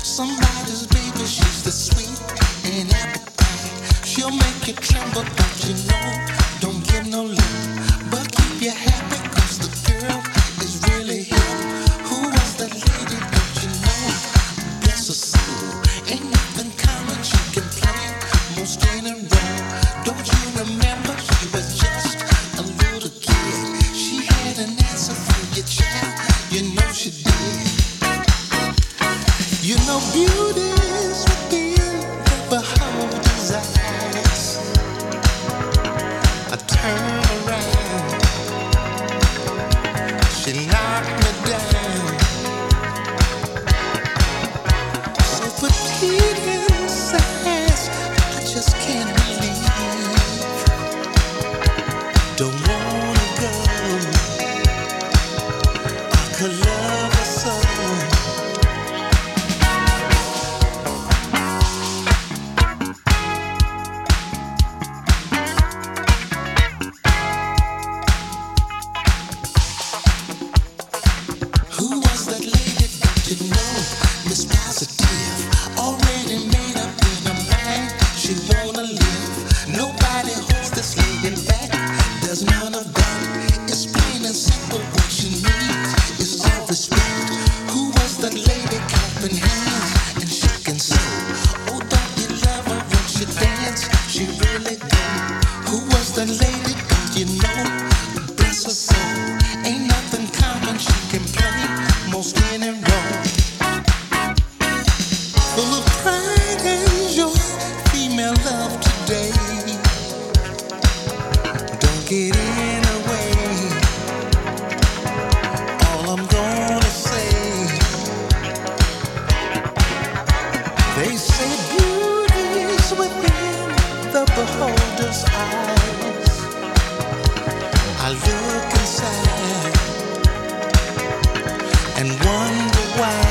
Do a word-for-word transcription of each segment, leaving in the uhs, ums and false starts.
Somebody's baby, she's the sweet and appetite. She'll make you tremble, don't you know? Don't give no lip, but keep you happy, 'cause the girl is really hip. Who was that lady, don't you know? Bless her soul, ain't nothing common she can play. Most in a row, don't you remember? She was just a little kid. She had an answer for your child, you know she did. You know beauty is within the beholder's eyes. I turn around, she knocked me down. So petite and sass, I just can't believe. Don't wanna go, I could love her so. Miss Positive, already made up in her mind, she wanna live. Nobody holds this lady back, there's none of that. It's plain and simple, what she needs is all respect. Who was that lady clapping hands and shaking soul? Oh, don't you love her when she dance? She really do. Who was that lady, don't you know? Bless her soul, ain't nothing common she can play, most any role. Full of pride and joy, female love today. Don't get in her way. All I'm gonna say, they say beauty's within the beholder's eyes. I look inside and wonder why.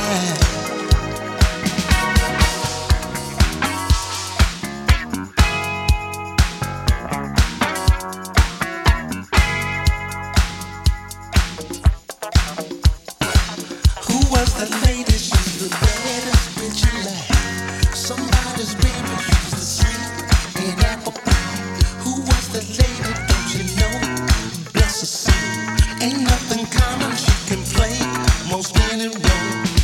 Was the lady, she's the baddest bitch alive. Somebody's baby, she's the sweet and apple pie. Who was the lady, don't you know? Bless her soul, ain't nothing common she can play, most any role.